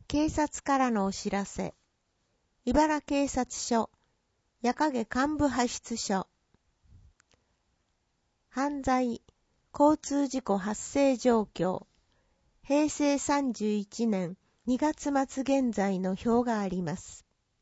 警察からのお知らせ。茨警察署、矢影幹部派出所。犯罪、交通事故発生状況。平成31年2月末現在の表があります。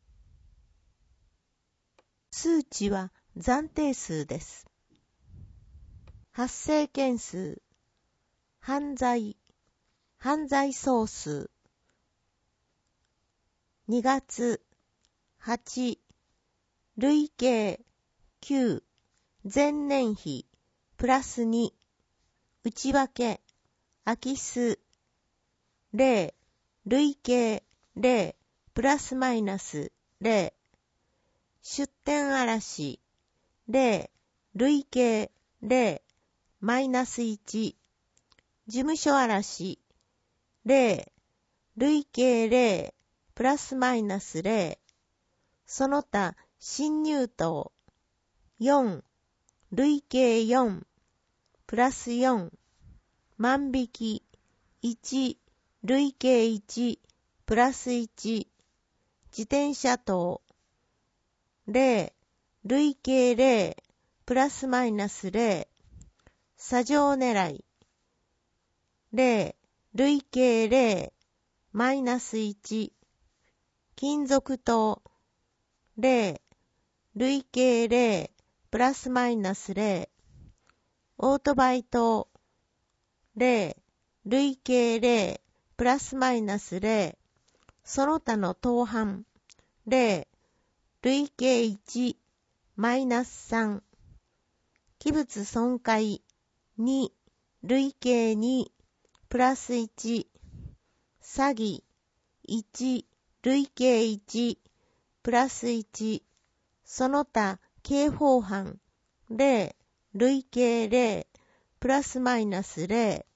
数値は暫定数です。発生件数、犯罪総数。2月、8、累計、9、前年比、プラス2、内訳、空き数、0、累計、0、プラスマイナス、0、出店嵐、0、累計、0、マイナス1、事務所嵐、0、累計0、プラスマイナス0、その他、侵入等、4、累計4、プラス4、万引き、1、累計1、プラス1、自転車等、0、累計0、プラスマイナス0、砂上狙い、0、累計0、マイナス1、金属等、0、累計0、プラスマイナス0、オートバイ等、0、累計0、プラスマイナス0、その他の当犯、0、累計1、マイナス3、器物損壊、2、累計2、プラス1、詐欺、1、累計1、プラス1、その他刑法犯、0、累計0、プラスマイナス0。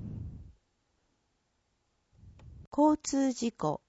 交通事故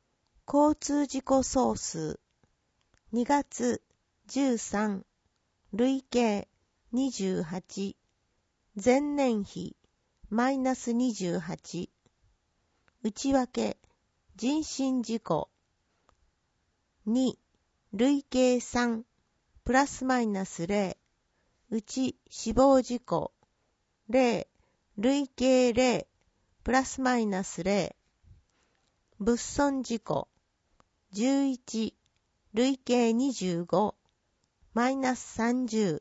総数、2月13、累計28、前年比マイナス28、内訳人身事故、2、累計3、プラスマイナス0、うち死亡事故、0、累計0、プラスマイナス0、物損事故、11、累計25、マイナス30。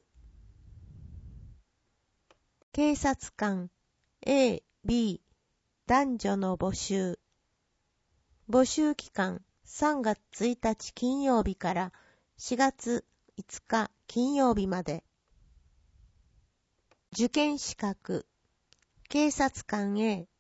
警察官 A、B、男女の募集。募集期間3月1日金曜日から4月5日金曜日まで。受験資格、警察官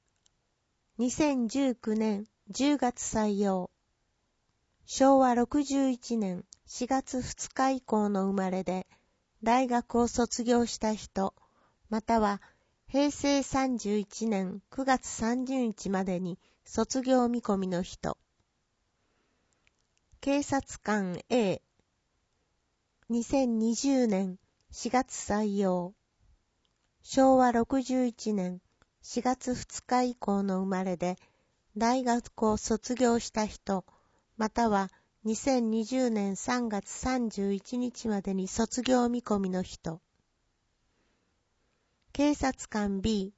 A、2019年10月採用。昭和61年4月2日以降の生まれで、大学を卒業した人、または平成31年9月30日までに卒業見込みの人。警察官 A、2020年4月採用。昭和61年4月2日以降の生まれで、大学を卒業した人、または2020年3月31日までに卒業見込みの人。警察官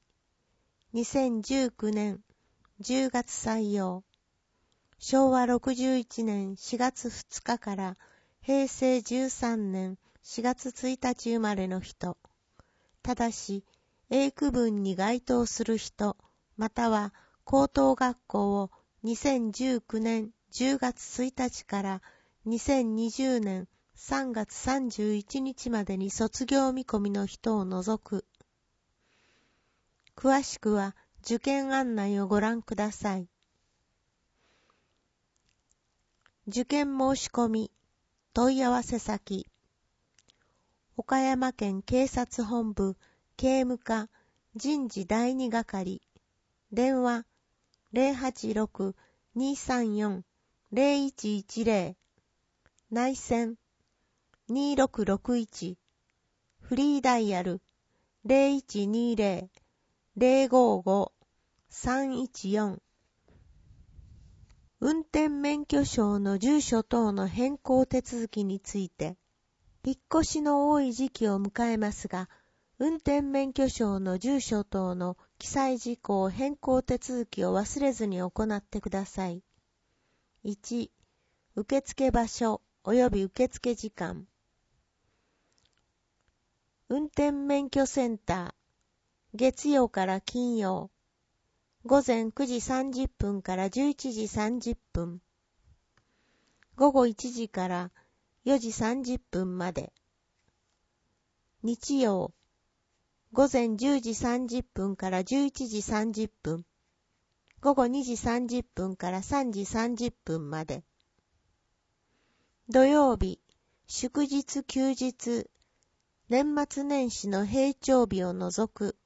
B、2019年10月採用。昭和61年4月2日から平成13年4月1日生まれの人。ただし、A区分に該当する人、または高等学校を2019年10月1日から2020年3月31日までに卒業見込みの人を除く。詳しくは受験案内をご覧ください。受験申し込み、問い合わせ先。岡山県警察本部警務課人事第2係。電話 086-234-0110。内線2661。フリーダイヤル 0120-055-314。 転免許証の住所等の変更手続きについて、引っ越しの多い時期を迎えますが、運転免許証の住所等の記載事項変更手続きを忘れずに行ってください。1、受付場所及び受付時間。運転免許センター、月曜から金曜、午前9時30分から11時30分、午後1時から4時30分まで。日曜、午前10時30分から11時30分、午後2時30分から3時30分まで。土曜日、祝日休日、年末年始の平常日を除く。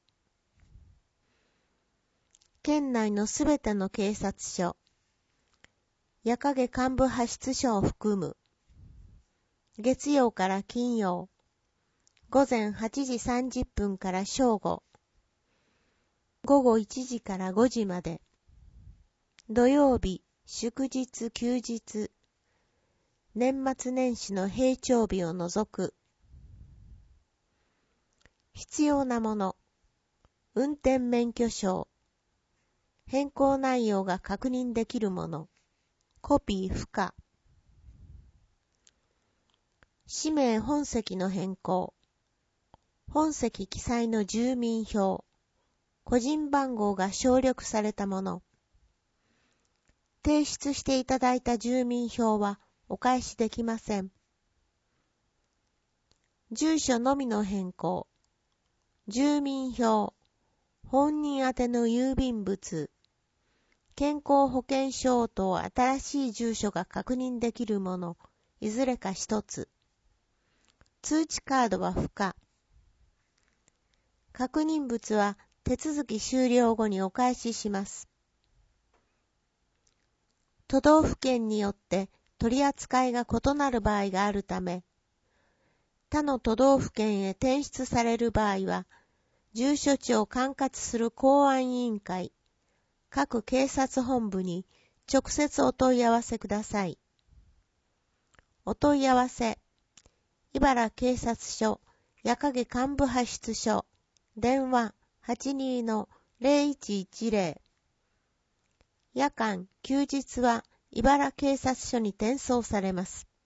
県内のすべての警察署、矢影幹部派出所を含む。月曜から金曜、午前8時30分から正午、午後1時から5時まで。土曜日、祝日休日、年末年始の平常日を除く。必要なもの、運転免許証、変更内容が確認できるもの、コピー不可。氏名本籍の変更、本籍記載の住民票、個人番号が省略されたもの。提出していただいた住民票はお返しできません。住所のみの変更、住民票、本人宛ての郵便物、健康保険証と新しい住所が確認できるもの、いずれか一つ。通知カードは不可。確認物は手続き終了後にお返しします。都道府県によって取り扱いが異なる場合があるため、他の都道府県へ転出される場合は、住所地を管轄する公安委員会、各警察本部に直接お問い合わせください。お問い合わせ、茨警察署、矢影幹部派出所、電話 82-0110。夜間、休日は茨警察署に転送されます。